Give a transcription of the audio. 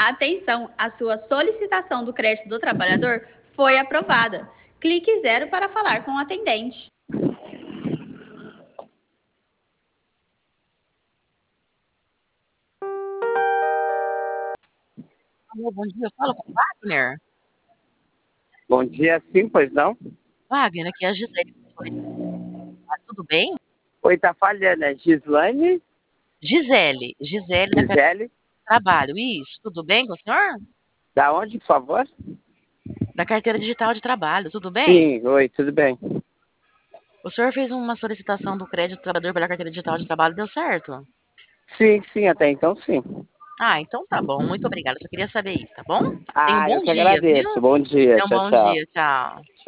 Atenção, a sua solicitação do crédito do trabalhador foi aprovada. Clique 0 para falar com o atendente. Alô, bom dia, eu falo com o Wagner? Bom dia, sim, pois não? Wagner, aqui é a Gisele. Tudo bem? Oi, tá falhando, é Gislane? Gisele da Carteira Gisele? de Trabalho. Isso, tudo bem com o senhor? Da onde, por favor? Da Carteira Digital de Trabalho, tudo bem? Sim, oi, tudo bem? O senhor fez uma solicitação do crédito do trabalhador pela Carteira Digital de Trabalho, deu certo? Sim, até então sim. Ah, então tá bom, muito obrigada. Só queria saber isso, tá bom? Tenha um Ah, eu bom que dia, viu? agradeço. Bom dia, Tenha um tchau, bom tchau. dia, tchau.